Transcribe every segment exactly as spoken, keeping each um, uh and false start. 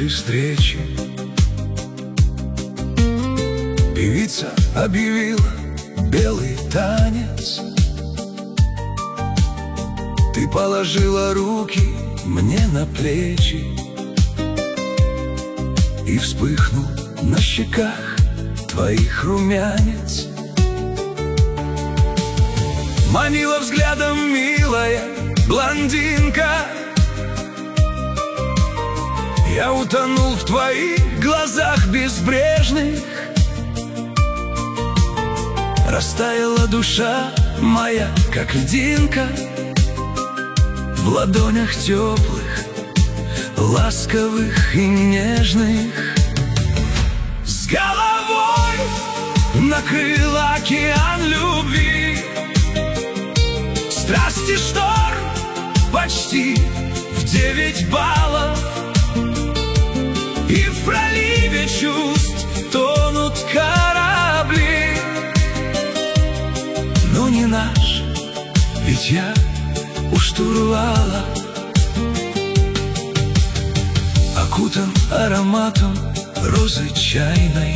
нашей встречи певица объявила белый танец. Ты положила руки мне на плечи, и вспыхнул на щеках твоих румянец. Манила взглядом милая блондинка, я утонул в твоих глазах безбрежных. Растаяла душа моя, как льдинка, в ладонях теплых, ласковых и нежных. С головой накрыл океан любви, страсти шторм почти в девять баллов, и в проливе чувств тонут корабли. Но не наш, ведь я у штурвала, окутан ароматом розы чайной,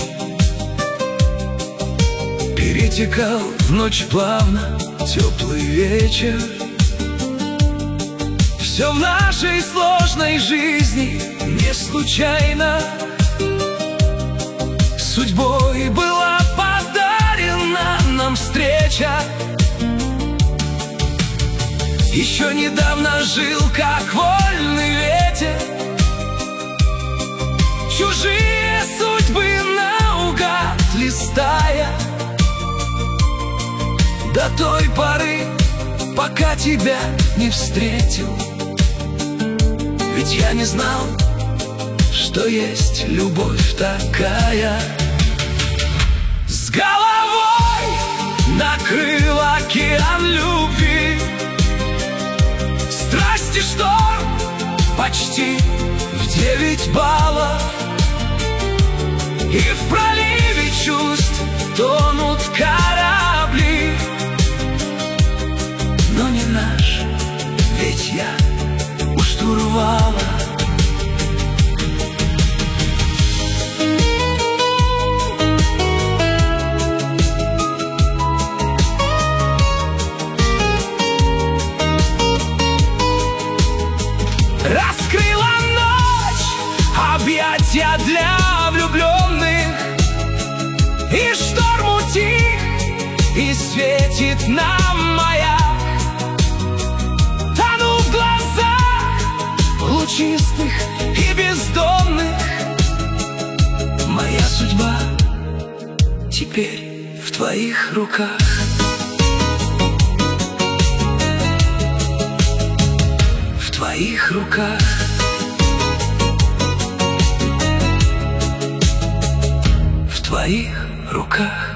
перетекал в ночь плавно теплый вечер. Все в нашей сложной жизни не случайно, судьбой была подарена нам встреча. Еще недавно жил, как вольный ветер, чужие судьбы наугад листая, до той поры, пока тебя не встретил. Ведь я не знал, что есть любовь такая. С головой накрыл океан любви, страсти шторм почти в девять баллов, и в проливе чувств тонут корабли. Но не наш, ведь я у штурвала. Раскрыла ночь объятия для влюбленных, и шторм утих, и светит нам маяк. Тону в глазах лучистых и бездонных, моя судьба теперь в твоих руках. В твоих руках. В твоих руках.